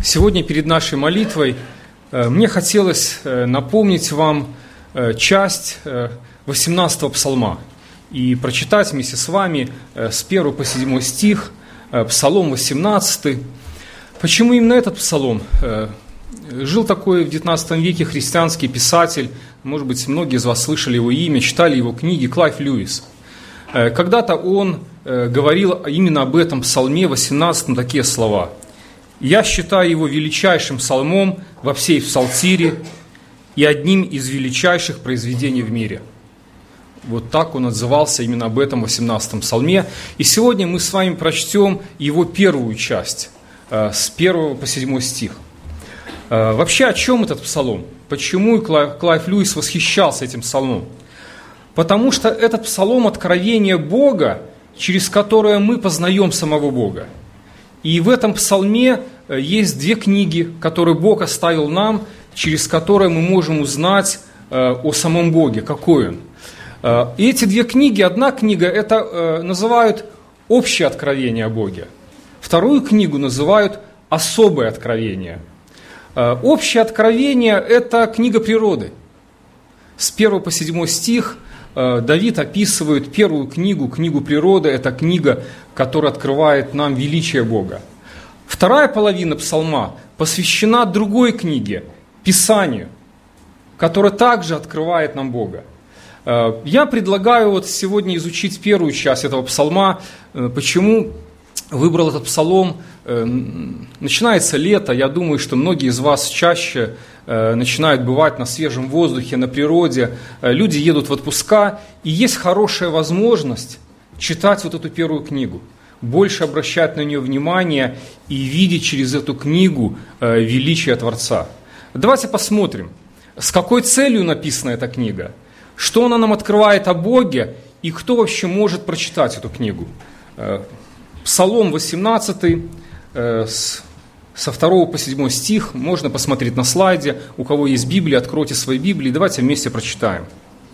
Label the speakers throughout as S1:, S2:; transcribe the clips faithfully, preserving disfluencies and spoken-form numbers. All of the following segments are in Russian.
S1: Сегодня перед нашей молитвой мне хотелось напомнить вам часть восемнадцатого псалма и прочитать вместе с вами с первого по седьмой стих, псалом восемнадцатый. Почему именно этот псалом? Жил такой в девятнадцатом веке христианский писатель, может быть, многие из вас слышали его имя, читали его книги, Клайв Льюис. Когда-то он говорил именно об этом псалме восемнадцатом такие слова: «Я считаю его величайшим псалмом во всей псалтире и одним из величайших произведений в мире». Вот так он отзывался именно об этом восемнадцатом псалме. И сегодня мы с вами прочтем его первую часть, с первого по седьмой стих. Вообще, о чем этот псалом? Почему Клайв, Клайв Льюис восхищался этим псалмом? Потому что этот псалом – откровение Бога, через которое мы познаем самого Бога. И в этом псалме есть две книги, которые Бог оставил нам, через которые мы можем узнать о самом Боге, какой Он. И эти две книги, одна книга, это называют общее откровение о Боге. Вторую книгу называют особое откровение. Общее откровение – это книга природы. С первого по седьмой стих Давид описывает первую книгу, книгу природы. Это книга, которая открывает нам величие Бога. Вторая половина псалма посвящена другой книге, Писанию, которая также открывает нам Бога. Я предлагаю вот сегодня изучить первую часть этого псалма. Почему выбрал этот псалом? Начинается лето, я думаю, что многие из вас чаще начинают бывать на свежем воздухе, на природе. Люди едут в отпуска, и есть хорошая возможность читать вот эту первую книгу, больше обращать на нее внимание и видеть через эту книгу величие Творца. Давайте посмотрим, с какой целью написана эта книга, что она нам открывает о Боге и кто вообще может прочитать эту книгу. Псалом восемнадцатый, со второго по седьмой стих, можно посмотреть на слайде. У кого есть Библия, откройте свои Библии, давайте вместе прочитаем.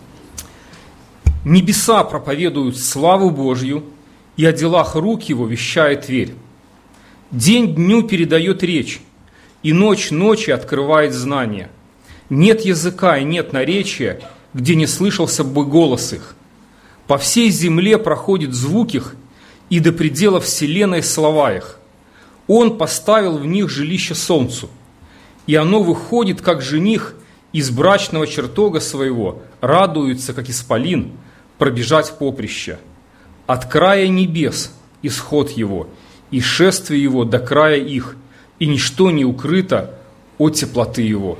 S1: «Небеса проповедуют славу Божью, и о делах рук Его вещает Тверь. День дню передает речь, и ночь ночи открывает знание. Нет языка и нет наречия, где не слышался бы голос их. По всей земле проходит звук их, и до предела вселенной слова их. Он поставил в них жилище солнцу, и оно выходит, как жених из брачного чертога своего, радуется, как исполин, пробежать поприще. От края небес исход его, и шествие его до края их, и ничто не укрыто от теплоты его».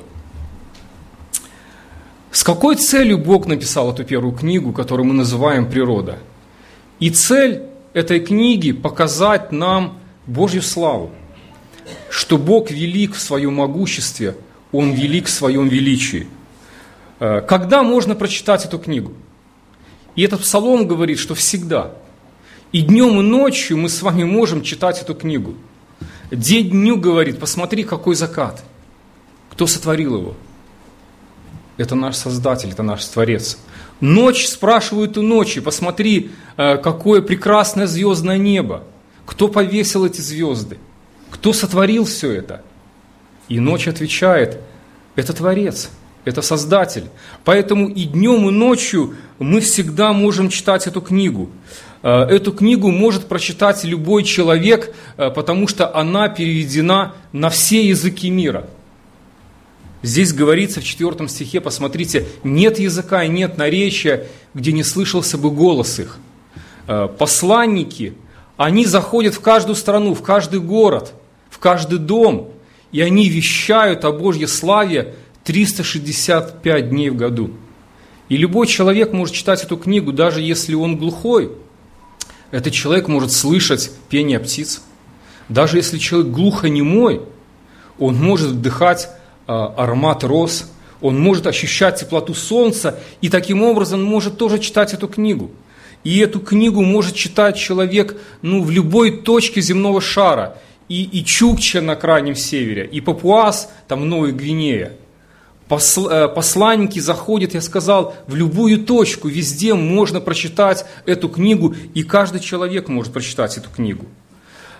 S1: С какой целью Бог написал эту первую книгу, которую мы называем «Природа»? И цель этой книги – показать нам Божью славу, что Бог велик в своем могуществе, Он велик в своем величии. Когда можно прочитать эту книгу? И этот псалом говорит, что всегда. И днем, и ночью мы с вами можем читать эту книгу. День дню говорит: посмотри, какой закат. Кто сотворил его? Это наш Создатель, это наш Творец. Ночь спрашивают у ночи: посмотри, какое прекрасное звездное небо. Кто повесил эти звезды? Кто сотворил все это? И ночь отвечает: это Творец, это Создатель. Поэтому и днем, и ночью мы всегда можем читать эту книгу. Эту книгу может прочитать любой человек, потому что она переведена на все языки мира. Здесь говорится в четвертом стихе, посмотрите: нет языка и нет наречия, где не слышался бы голос их. Посланники, они заходят в каждую страну, в каждый город, в каждый дом, и они вещают о Божьей славе триста шестьдесят пять дней в году. И любой человек может читать эту книгу, даже если он глухой. Этот человек может слышать пение птиц. Даже если человек глухонемой, он может вдыхать аромат роз, он может ощущать теплоту солнца, и таким образом может тоже читать эту книгу. И эту книгу может читать человек ну, в любой точке земного шара. И, и Чукча на крайнем севере, и Папуас, там Новая Гвинея. Посл, посланники заходят, я сказал, в любую точку, везде можно прочитать эту книгу, и каждый человек может прочитать эту книгу.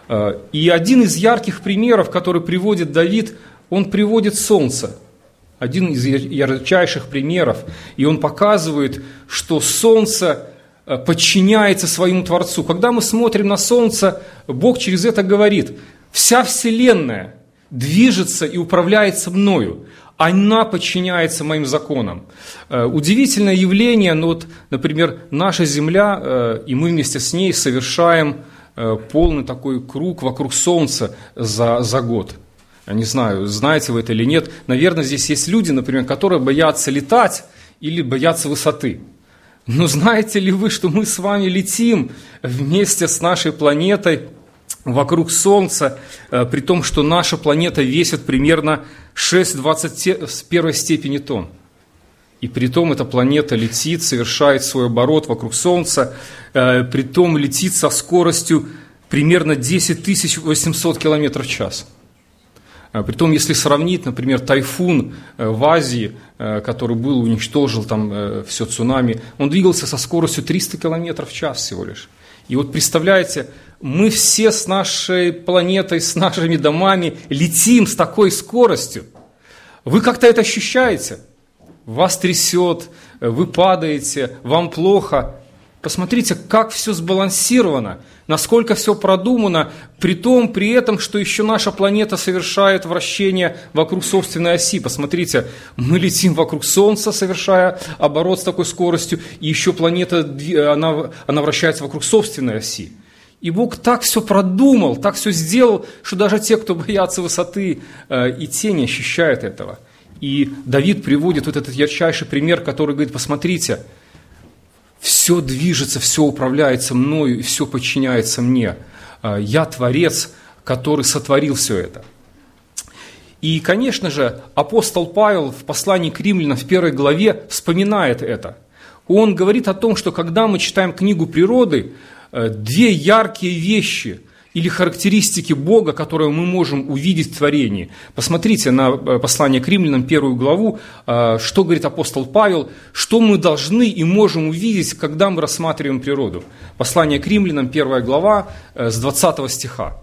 S1: И один из ярких примеров, который приводит Давид, он приводит солнце. Один из ярчайших примеров. И он показывает, что солнце подчиняется своему Творцу. Когда мы смотрим на солнце, Бог через это говорит: вся вселенная движется и управляется мною. Она подчиняется моим законам. Удивительное явление, но вот, например, наша Земля, и мы вместе с ней совершаем полный такой круг вокруг Солнца за, за год. Я не знаю, знаете вы это или нет. Наверное, здесь есть люди, например, которые боятся летать или боятся высоты. Но знаете ли вы, что мы с вами летим вместе с нашей планетой вокруг Солнца, при том, что наша планета весит примерно шесть двадцать один степени тонн. И при том эта планета летит, совершает свой оборот вокруг Солнца, при том летит со скоростью примерно десять тысяч восемьсот километров в час. Притом, если сравнить, например, тайфун в Азии, который был, уничтожил там все цунами, он двигался со скоростью триста километров в час всего лишь. И вот представляете, мы все с нашей планетой, с нашими домами летим с такой скоростью. Вы как-то это ощущаете? Вас трясет, вы падаете, вам плохо. Посмотрите, как все сбалансировано, насколько все продумано, при том, при этом, что еще наша планета совершает вращение вокруг собственной оси. Посмотрите, мы летим вокруг Солнца, совершая оборот с такой скоростью, и еще планета, она, она вращается вокруг собственной оси. И Бог так все продумал, так все сделал, что даже те, кто боятся высоты, и те не ощущают этого. И Давид приводит вот этот ярчайший пример, который говорит: посмотрите, все движется, все управляется мною, и все подчиняется мне. Я Творец, который сотворил все это. И, конечно же, апостол Павел в послании к Римлянам в первой главе вспоминает это. Он говорит о том, что когда мы читаем книгу природы, две яркие вещи или характеристики Бога, которые мы можем увидеть в творении. Посмотрите на послание к Римлянам, первую главу, что говорит апостол Павел, что мы должны и можем увидеть, когда мы рассматриваем природу. Послание к Римлянам, первая глава, с двадцатого стиха.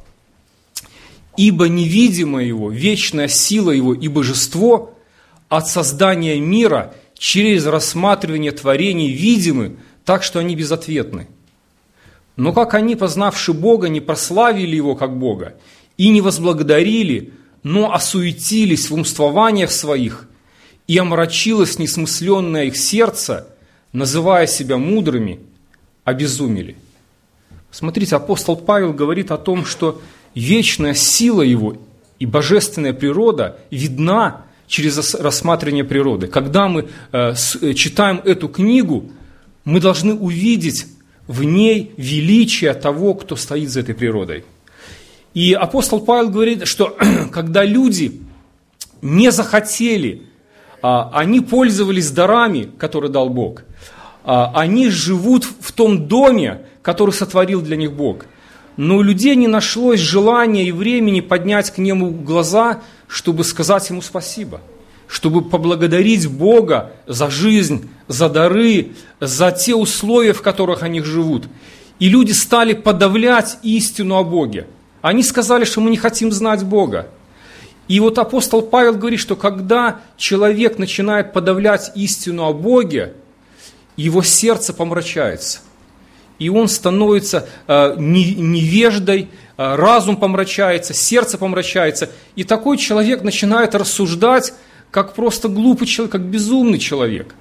S1: «Ибо невидимое Его, вечная сила Его и божество от создания мира через рассматривание творений видимы, так что они безответны. Но как они, познавши Бога, не прославили Его как Бога и не возблагодарили, но осуетились в умствованиях своих, и омрачилось несмысленное их сердце, называя себя мудрыми, обезумели». Смотрите, апостол Павел говорит о том, что вечная сила Его и божественная природа видна через рассматривание природы. Когда мы э, читаем эту книгу, мы должны увидеть в ней величие того, кто стоит за этой природой. И апостол Павел говорит, что когда люди не захотели, они пользовались дарами, которые дал Бог, они живут в том доме, который сотворил для них Бог. Но у людей не нашлось желания и времени поднять к нему глаза, чтобы сказать ему спасибо, чтобы поблагодарить Бога за жизнь, за дары, за те условия, в которых они живут. И люди стали подавлять истину о Боге. Они сказали, что мы не хотим знать Бога. И вот апостол Павел говорит, что когда человек начинает подавлять истину о Боге, его сердце помрачается. И он становится э, невеждой, э, разум помрачается, сердце помрачается. И такой человек начинает рассуждать, как просто глупый человек, как безумный человек.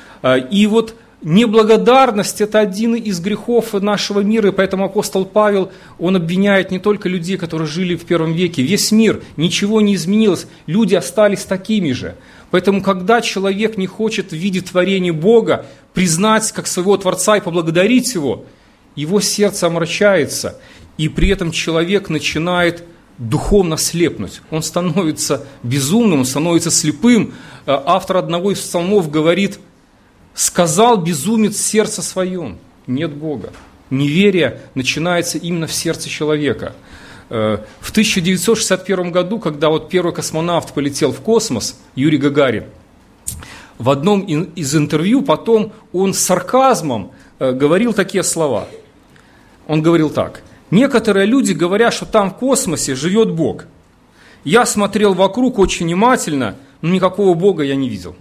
S1: И вот неблагодарность – это один из грехов нашего мира, и поэтому апостол Павел, он обвиняет не только людей, которые жили в первом веке, весь мир, ничего не изменилось, люди остались такими же. Поэтому, когда человек не хочет видеть творение Бога, признать как своего Творца и поблагодарить Его, его сердце омрачается, и при этом человек начинает духовно слепнуть. Он становится безумным, он становится слепым. Автор одного из псалмов говорит: «Сказал безумец в сердце своем, нет Бога». Неверие начинается именно в сердце человека. В тысяча девятьсот шестьдесят первом году, когда вот первый космонавт полетел в космос, Юрий Гагарин, в одном из интервью потом он с сарказмом говорил такие слова. Он говорил так: Некоторые люди говорят, что там в космосе живет Бог. Я смотрел вокруг очень внимательно, но никакого Бога я не видел.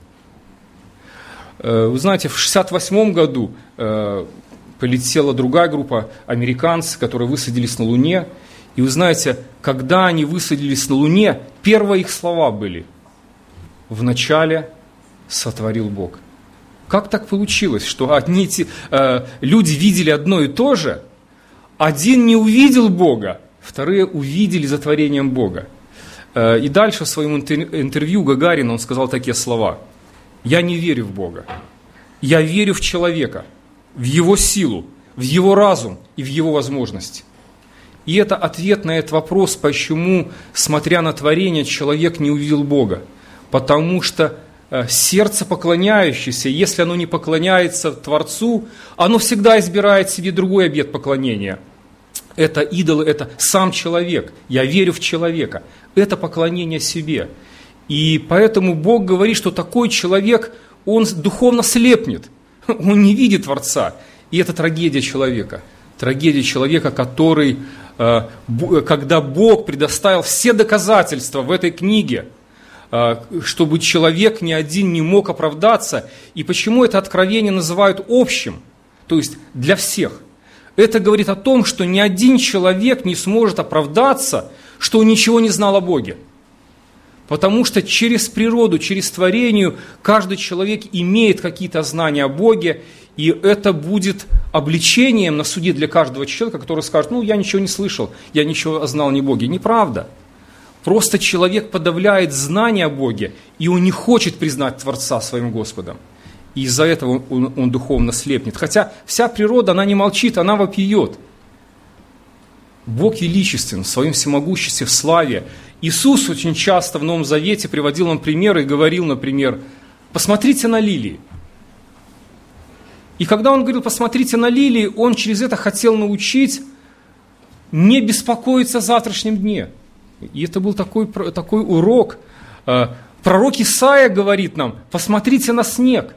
S1: Вы знаете, в шестьдесят восьмом году полетела другая группа американцев, которые высадились на Луне. И вы знаете, когда они высадились на Луне, первые их слова были: «Вначале сотворил Бог». Как так получилось, что одни эти, э, люди видели одно и то же, один не увидел Бога, вторые увидели за творением Бога? Э, и дальше в своем интервью Гагарин он сказал такие слова: «Я не верю в Бога, я верю в человека, в его силу, в его разум и в его возможности». И это ответ на этот вопрос, почему, смотря на творение, человек не увидел Бога. Потому что сердце поклоняющееся, если оно не поклоняется Творцу, оно всегда избирает себе другой объект поклонения. Это идолы, это сам человек. Я верю в человека. Это поклонение себе. И поэтому Бог говорит, что такой человек, он духовно слепнет. Он не видит Творца. И это трагедия человека. Трагедия человека, который, когда Бог предоставил все доказательства в этой книге, чтобы человек ни один не мог оправдаться. И почему это откровение называют общим, то есть для всех? Это говорит о том, что ни один человек не сможет оправдаться, что он ничего не знал о Боге. Потому что через природу, через творение каждый человек имеет какие-то знания о Боге, и это будет обличением на суде для каждого человека, который скажет: ну, я ничего не слышал, я ничего знал не о Боге. Неправда. Просто человек подавляет знания о Боге, и он не хочет признать Творца своим Господом. И из-за этого он, он духовно слепнет. Хотя вся природа, она не молчит, она вопиет. Бог величествен в своем всемогуществе, в славе. Иисус очень часто в Новом Завете приводил нам примеры и говорил, например: посмотрите на лилии. И когда он говорил: посмотрите на лилии, он через это хотел научить не беспокоиться о завтрашнем дне. И это был такой, такой урок. Пророк Исаия говорит нам: посмотрите на снег.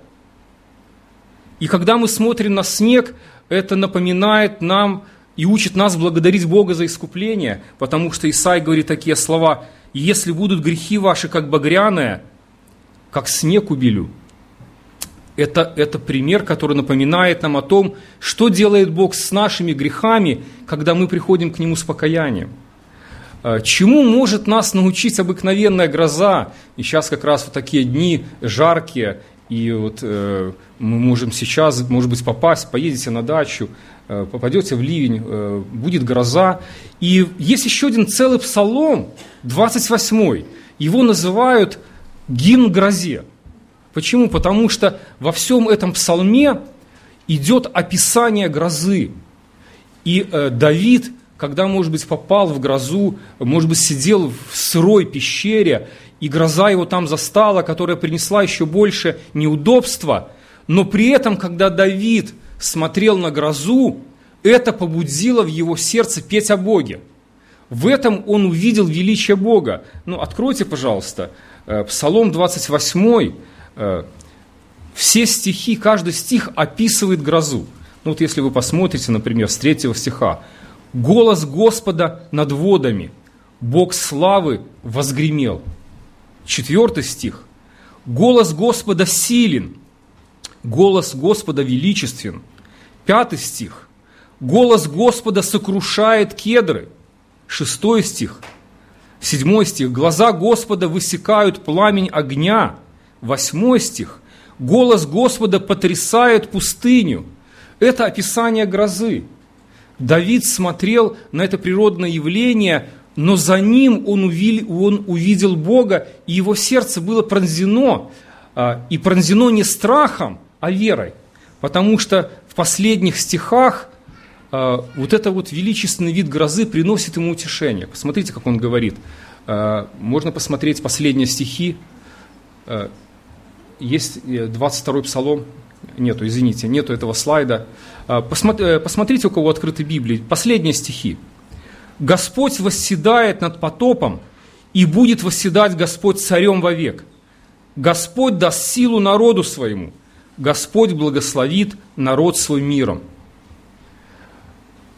S1: И когда мы смотрим на снег, это напоминает нам и учит нас благодарить Бога за искупление, потому что Исаия говорит такие слова: если будут грехи ваши, как багряные, как снег убелю. Это, это пример, который напоминает нам о том, что делает Бог с нашими грехами, когда мы приходим к Нему с покаянием. Чему может нас научить обыкновенная гроза? И сейчас как раз вот такие дни жаркие, и вот э, мы можем сейчас, может быть, попасть, поедете на дачу, э, попадете в ливень, э, будет гроза. И есть еще один целый псалом, двадцать восьмой, его называют гимн грозе. Почему? Потому что во всем этом псалме идет описание грозы. И э, Давид, когда, может быть, попал в грозу, может быть, сидел в сырой пещере, и гроза его там застала, которая принесла еще больше неудобства, но при этом, когда Давид смотрел на грозу, это побудило в его сердце петь о Боге. В этом он увидел величие Бога. Ну, откройте, пожалуйста, Псалом двадцать восьмой. Все стихи, каждый стих описывает грозу. Ну, вот если вы посмотрите, например, с третьего стиха. «Голос Господа над водами, Бог славы возгремел». Четвертый стих. «Голос Господа силен, голос Господа величествен». Пятый стих. «Голос Господа сокрушает кедры». Шестой стих. Седьмой стих. «Глаза Господа высекают пламень огня». Восьмой стих. «Голос Господа потрясает пустыню». Это описание грозы. Давид смотрел на это природное явление, но за ним он увидел, он увидел Бога, и его сердце было пронзено, и пронзено не страхом, а верой. Потому что в последних стихах вот это вот величественный вид грозы приносит ему утешение. Посмотрите, как он говорит. Можно посмотреть последние стихи. Есть двадцать второй псалом. Нету, извините, нету этого слайда. Посмотрите, у кого открыты Библии. Последние стихи. «Господь восседает над потопом, и будет восседать Господь царем вовек. Господь даст силу народу своему, Господь благословит народ свой миром».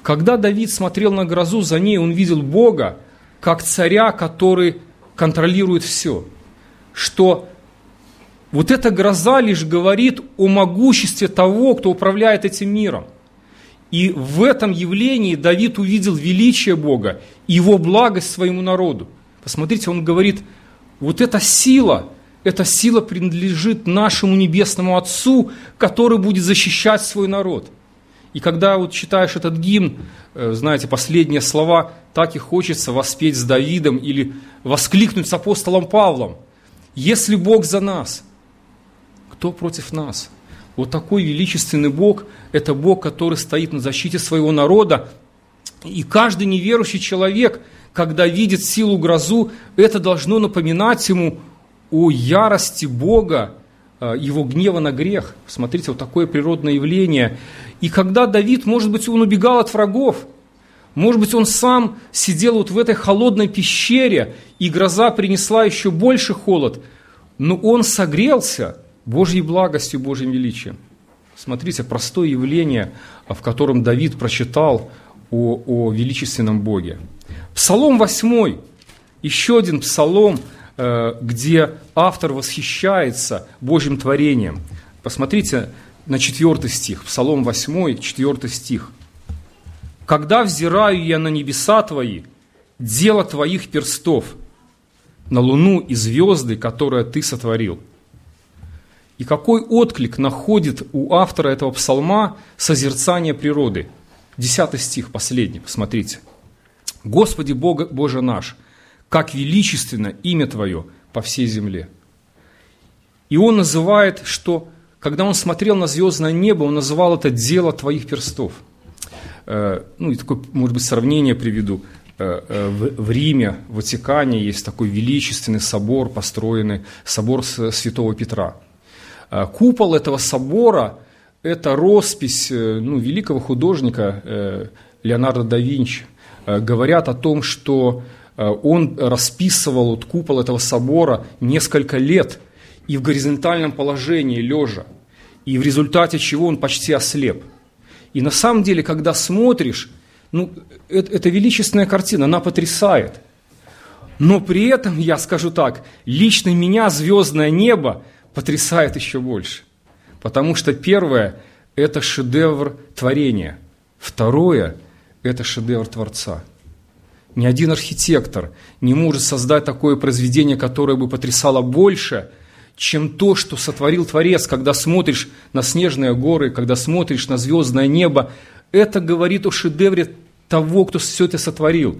S1: Когда Давид смотрел на грозу, за ней он видел Бога как царя, который контролирует все. Что вот эта гроза лишь говорит о могуществе того, кто управляет этим миром. И в этом явлении Давид увидел величие Бога и его благость своему народу. Посмотрите, он говорит, вот эта сила, эта сила принадлежит нашему Небесному Отцу, который будет защищать свой народ. И когда вот читаешь этот гимн, знаете, последние слова, так и хочется воспеть с Давидом или воскликнуть с апостолом Павлом. Если Бог за нас, кто против нас? Вот такой величественный Бог – это Бог, который стоит на защите своего народа. И каждый неверующий человек, когда видит силу грозу, это должно напоминать ему о ярости Бога, его гнева на грех. Смотрите, вот такое природное явление. И когда Давид, может быть, он убегал от врагов, может быть, он сам сидел вот в этой холодной пещере, и гроза принесла еще больше холод, но он согрелся Божьей благостью, Божьим величием. Смотрите, простое явление, в котором Давид прочитал о, о величественном Боге. Псалом восьмой, еще один псалом, где автор восхищается Божьим творением. Посмотрите на четвертый стих, Псалом восьмой, четвертый стих. «Когда взираю я на небеса Твои, дело Твоих перстов, на луну и звезды, которые Ты сотворил». И какой отклик находит у автора этого псалма созерцание природы? Десятый стих, последний, посмотрите. «Господи Бог, Боже наш, как величественно имя Твое по всей земле». И он называет, что, когда он смотрел на звездное небо, он называл это дело Твоих перстов. Ну, и такое, может быть, сравнение приведу. В Риме, в Ватикане есть такой величественный собор, построенный собор Святого Петра. Купол этого собора – это роспись ну, великого художника Леонардо да Винчи. Говорят о том, что он расписывал вот купол этого собора несколько лет и в горизонтальном положении, лежа, и в результате чего он почти ослеп. И на самом деле, когда смотришь, ну, это, это величественная картина, она потрясает. Но при этом, я скажу так, лично меня звездное небо потрясает еще больше. Потому что первое – это шедевр творения. Второе – это шедевр Творца. Ни один архитектор не может создать такое произведение, которое бы потрясало больше, чем то, что сотворил Творец. Когда смотришь на снежные горы, когда смотришь на звездное небо, это говорит о шедевре того, кто все это сотворил.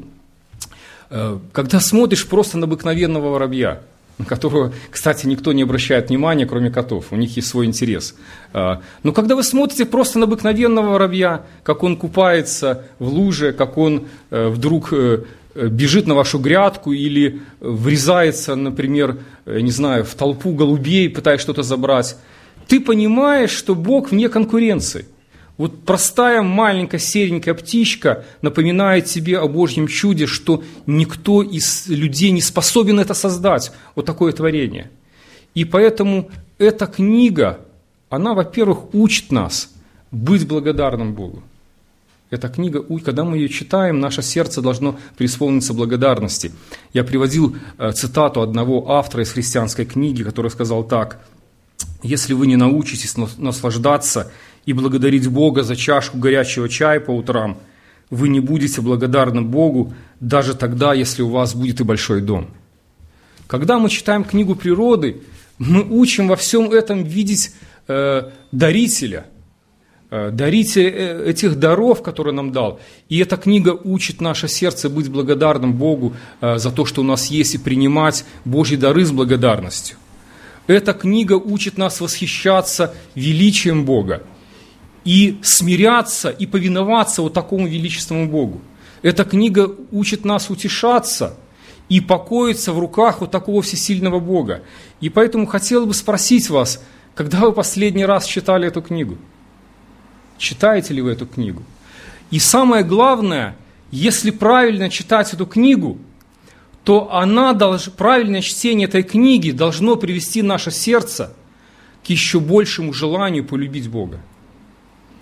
S1: Когда смотришь просто на обыкновенного воробья, на которого, кстати, никто не обращает внимания, кроме котов, у них есть свой интерес. Но когда вы смотрите просто на обыкновенного воробья, как он купается в луже, как он вдруг бежит на вашу грядку или врезается, например, не знаю, в толпу голубей, пытаясь что-то забрать, ты понимаешь, что Бог вне конкуренции. Вот простая маленькая серенькая птичка напоминает тебе о Божьем чуде, что никто из людей не способен это создать, вот такое творение. И поэтому эта книга, она, во-первых, учит нас быть благодарным Богу. Эта книга, когда мы ее читаем, наше сердце должно преисполниться благодарности. Я приводил цитату одного автора из христианской книги, который сказал так: «Если вы не научитесь наслаждаться и благодарить Бога за чашку горячего чая по утрам, вы не будете благодарны Богу даже тогда, если у вас будет и большой дом». Когда мы читаем книгу природы, мы учим во всем этом видеть э, дарителя, э, дарителя этих даров, которые нам дал. И эта книга учит наше сердце быть благодарным Богу э, за то, что у нас есть, и принимать Божьи дары с благодарностью. Эта книга учит нас восхищаться величием Бога и смиряться, и повиноваться вот такому величественному Богу. Эта книга учит нас утешаться и покоиться в руках вот такого всесильного Бога. И поэтому хотел бы спросить вас, когда вы последний раз читали эту книгу? Читаете ли вы эту книгу? И самое главное, если правильно читать эту книгу, то она долж... правильное чтение этой книги должно привести наше сердце к еще большему желанию полюбить Бога.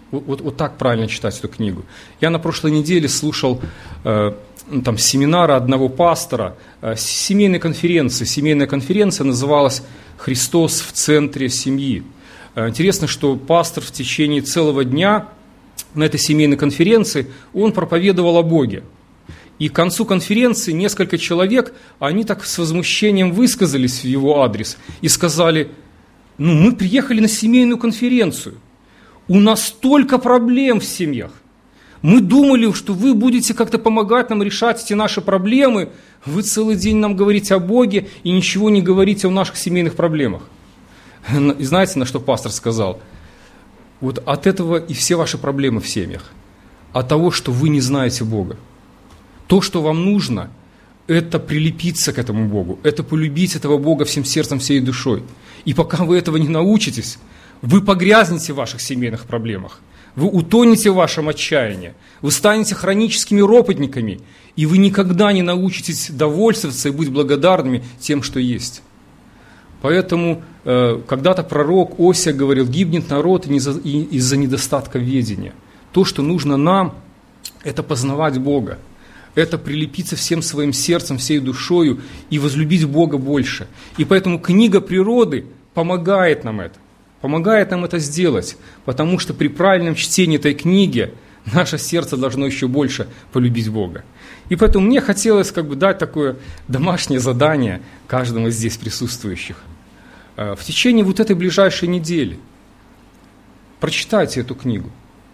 S1: Вот, вот, вот так правильно читать эту книгу. Я на прошлой неделе слушал э, там, семинара одного пастора, э, семейной конференции. Семейная конференция называлась «Христос в центре семьи». Э, интересно, что пастор в течение целого дня на этой семейной конференции, он проповедовал о Боге. И к концу конференции несколько человек, они так с возмущением высказались в его адрес и сказали: ну, мы приехали на семейную конференцию, у нас столько проблем в семьях, мы думали, что вы будете как-то помогать нам решать эти наши проблемы, вы целый день нам говорите о Боге и ничего не говорите о наших семейных проблемах. И знаете, на что пастор сказал? Вот от этого и все ваши проблемы в семьях, от того, что вы не знаете Бога. То, что вам нужно, это прилепиться к этому Богу, это полюбить этого Бога всем сердцем, всей душой. И пока вы этого не научитесь, вы погрязнете в ваших семейных проблемах, вы утонете в вашем отчаянии, вы станете хроническими ропотниками, и вы никогда не научитесь довольствоваться и быть благодарными тем, что есть. Поэтому э, когда-то пророк Осия говорил: гибнет народ из-за недостатка ведения. То, что нужно нам, это познавать Бога. Это прилепиться всем своим сердцем, всей душою и возлюбить Бога больше. И поэтому книга природы помогает нам это. Помогает нам это сделать, потому что при правильном чтении этой книги наше сердце должно еще больше полюбить Бога. И поэтому мне хотелось как бы дать такое домашнее задание каждому из здесь присутствующих. В течение вот этой ближайшей недели прочитайте эту книгу.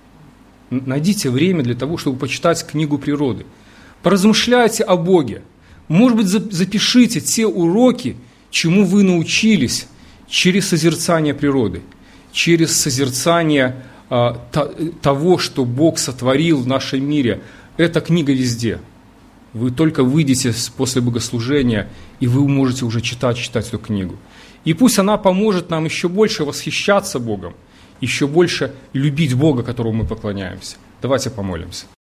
S1: Найдите время для того, чтобы почитать книгу природы. Поразмышляйте о Боге. Может быть, запишите те уроки, чему вы научились через созерцание природы, через созерцание а, та, того, что Бог сотворил в нашем мире. Эта книга везде. Вы только выйдете после богослужения, и вы можете уже читать, читать эту книгу. И пусть она поможет нам еще больше восхищаться Богом, еще больше любить Бога, которому мы поклоняемся. Давайте помолимся.